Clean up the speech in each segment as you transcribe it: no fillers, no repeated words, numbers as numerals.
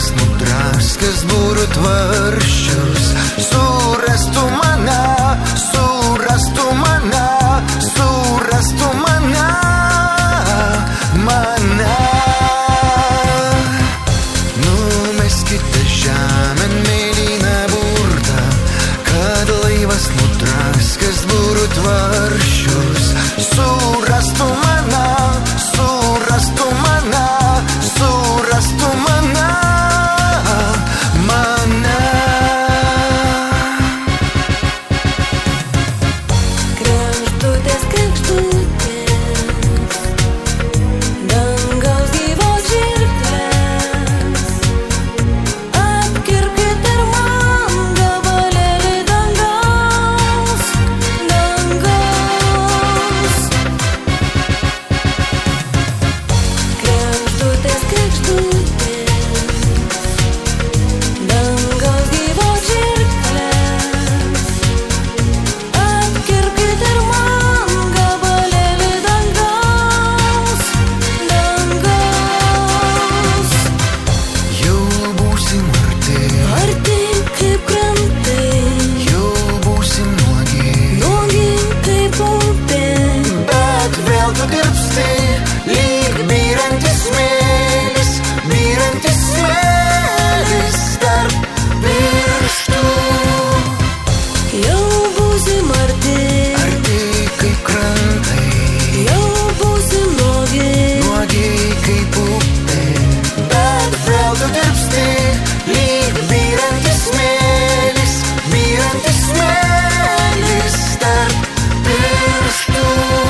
laivas nudraskęs būrų tvarsčius, surastų mane, surastų mane, surastų mane, mane. Numeskite žemėn mėlyną burtą, kad laivas nudraskęs būrų tvarsčius, surastų mane, surastų mane, surastų mane, mane. Kregždutės, kregždutės, dangaus gyvos žirklės, apkirpkit ir man gabalėlį dangaus, dangaus. Kregždutės, kregždutės, dangaus gyvos žirklės, apkirpkit ir man gabalėlį dangaus, dangaus. Jau būsim arti, Arti kaip krantai, jau būsim nuogi, nuogi kaip upė, bet vėl tu dirbsti, lyg byrantis smėlis, byrantis smėlis tarp pirštų. jau būsim arti, Arti kaip krantai, jau būsim nuogi, nuogi kaip upė, bet vėl tu dirbsti, lyg byrantis smėlis, byrantis smėlis tarp pirštų.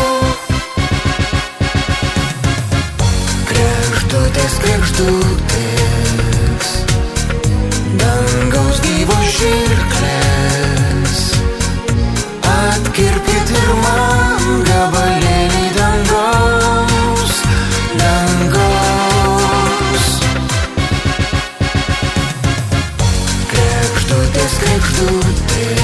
Kregždutės, kregždutės, dangaus gyvos žirklės, atkirpkit ir man gabalėlį dangaus, dangaus. Kregždutės, kregždutės.